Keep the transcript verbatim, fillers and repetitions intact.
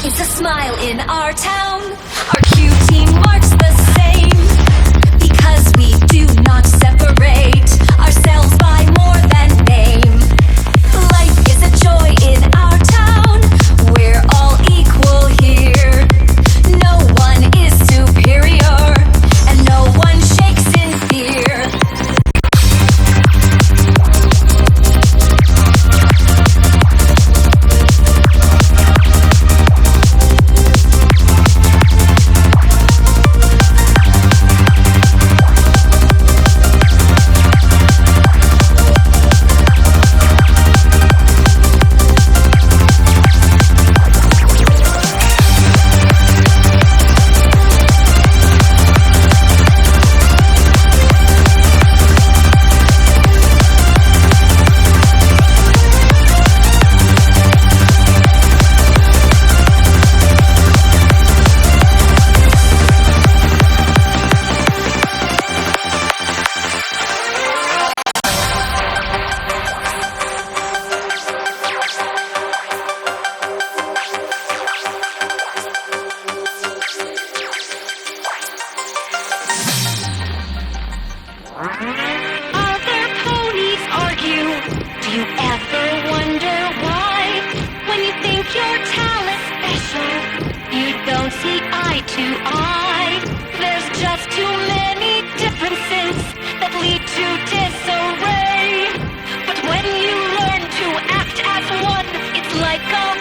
It's a smile in our town. Our Q team marks the same, because we do not separate ourselves by more than name. Life is a joy in our town. We're all equal here. No one is superior, and no one shakes in fear. Other ponies argue. Do you ever wonder why? When you think your talent's special, you don't see eye to eye. There's just too many differences that lead to disarray. But when you learn to act as one, it's like a